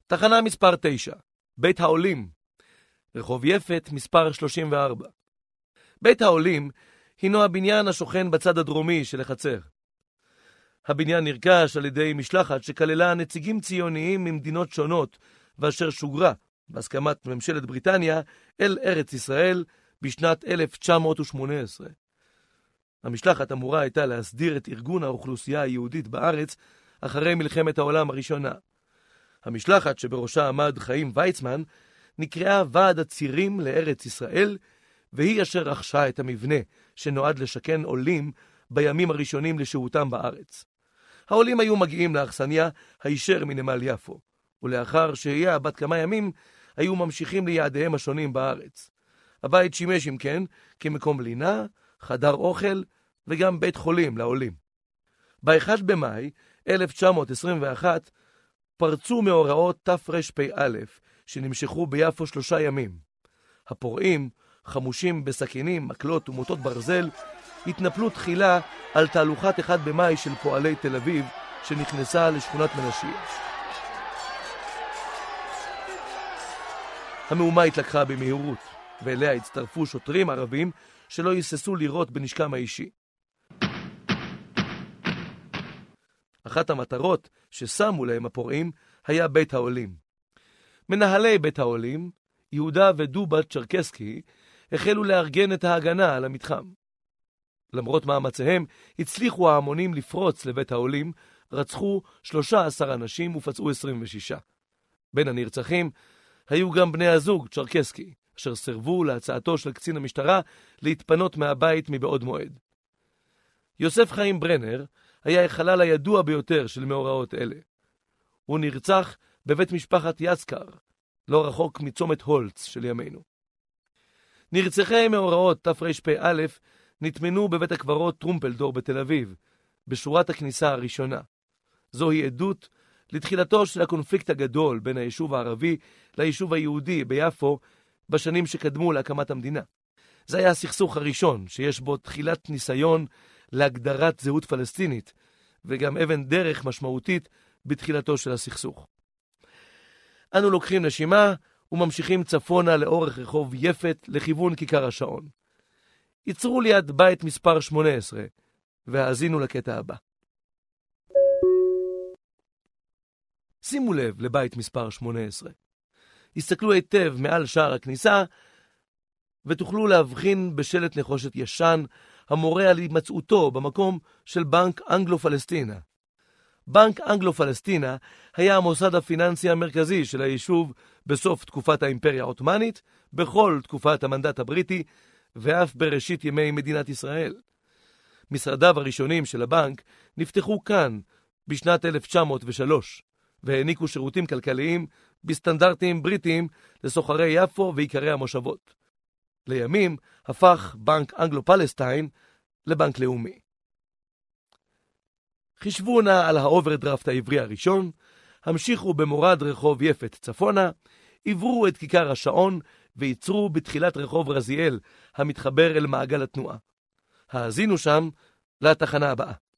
תחנה מספר 9, בית העולים, רחוב יפת מספר 34. בית העולים הינו הבניין השוכן בצד הדרומי של החצר. הבניין נרכש על ידי משלחת שכללה נציגים ציוניים ממדינות שונות, ואשר שוגרה בהסכמת ממשלת בריטניה אל ארץ ישראל בשנת 1918. המשלחת אמורה הייתה להסדיר את ארגון האוכלוסייה היהודית בארץ אחרי מלחמת העולם הראשונה. המשלחת שבראשה עמד חיים ויצמן נקראה ועד הצירים לארץ ישראל, והיא אשר רכשה את המבנה שנועד לשכן עולים בימים הראשונים לשהותם בארץ. העולים היו מגיעים לאכסניה הישר מנמל יפו, ולאחר שהייה בת כמה ימים היו ממשיכים ליעדיהם השונים בארץ. הבית שימש אם כן כמקום לינה, חדר אוכל וגם בית חולים לעולים. ב-1 במאי 1921 פרצו מאורעות תרפ"א שנמשכו ביפו 3 ימים. הפורעים, חמושים בסכינים, מקלות ומוטות ברזל, התנפלו תחילה על תהלוכת 1 במאי של פועלי תל אביב שנכנסה לשכונת מנשייה. המהומה התלקחה במהירות, ואליה הצטרפו שוטרים ערבים שלא היססו לירות בנשקם האישי. אחת המטרות ששמו להם הפורעים היה בית העולים. מנהלי בית העולים, יהודה ודובה צ'רקסקי, החלו לארגן את ההגנה על המתחם. למרות מאמציהם, הצליחו ההמונים לפרוץ לבית העולים, רצחו 13 אנשים ופצעו 26. בין הנרצחים היו גם בני הזוג צ'רקסקי, אשר סרבו להצעתו של קצין המשטרה להתפנות מהבית מבעוד מועד. יוסף חיים ברנר היה החלל הידוע ביותר של מאורעות אלה. הוא נרצח בבית משפחת יצקר, לא רחוק מצומת הולץ של ימינו. נרצחי מאורעות תרפ"א נטמנו בבית הקברות טרומפלדור בתל אביב, בשורת הכניסה הראשונה. זוהי עדות לתחילתו של הקונפליקט הגדול בין היישוב הערבי ליישוב היהודי ביפו בשנים שקדמו להקמת המדינה. זה היה הסכסוך הראשון שיש בו תחילת ניסיון להגדרת זהות פלסטינית, וגם אבן דרך משמעותית בתחילתו של הסכסוך. אנו לוקחים נשימה וממשיכים צפונה לאורך רחוב יפת לכיוון כיכר השעון. ייצרו ליד בית מספר 18 והאזינו לקטע הבא. שימו לב לבית מספר 18. הסתכלו היטב מעל שער הכניסה ותוכלו להבחין בשלט נחושת ישן המורה על הימצאותו במקום של בנק אנגלו-פלסטינה. בנק אנגלו-פלסטינה היה המוסד הפיננסי המרכזי של היישוב בסוף תקופת האימפריה העות'מאנית, בכל תקופת המנדט הבריטי ואף בראשית ימי מדינת ישראל. משרדיו הראשונים של הבנק נפתחו כאן בשנת 1903 והעניקו שירותים כלכליים בסטנדרטים בריטיים לסוחרי יפו ועיקרי המושבות. לימים הפך בנק אנגלו-פלסטיין לבנק לאומי. חישבו נא על האוברדרפט העברי הראשון, המשיכו במורד רחוב יפת צפונה, עברו את כיכר השעון ויצרו בתחילת רחוב רזיאל המתחבר אל מעגל התנועה. האזינו שם לתחנה הבאה.